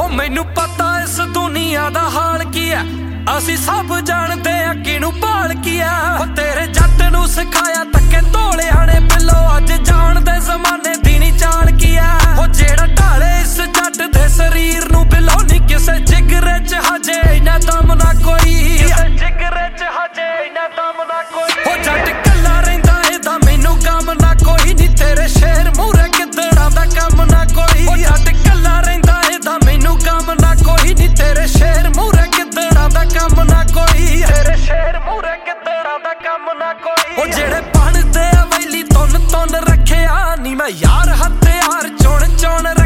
मैनू पता इस दुनिया दा हाल की है, असी सब जानते आ किनू भाल की है। तेरे जट नू सिखाया धक्के धोलिया ने बिलो, अज जानदे जमाने दी नी चाल की है। ओ जेड़ा ढाले इस जट दे शरीर नू बिलो, नी किसे जिगरे च हजे इन्ना दम ना कोई, जिगरे च हजे इन्ना दम ना कोई। ओ जट कल्ला रहिंदा एदा मैनू गम ना कोई, नी तेरे शेर मूरे गिद्दड़ा दा कम ना कोई। ओ जट कल्ला रहिंदा एदा मैनू गम ना कोई, नी तेरे शेर मूरे गिद्दड़ा दा कम ना कोई, तेरे शेर मूरे गिद्दड़ा दा कम ना कोई। ओ जेड़े बनदे आ वैली तुन तुन रखे आ, नी मैं यार हथियार चुन चुन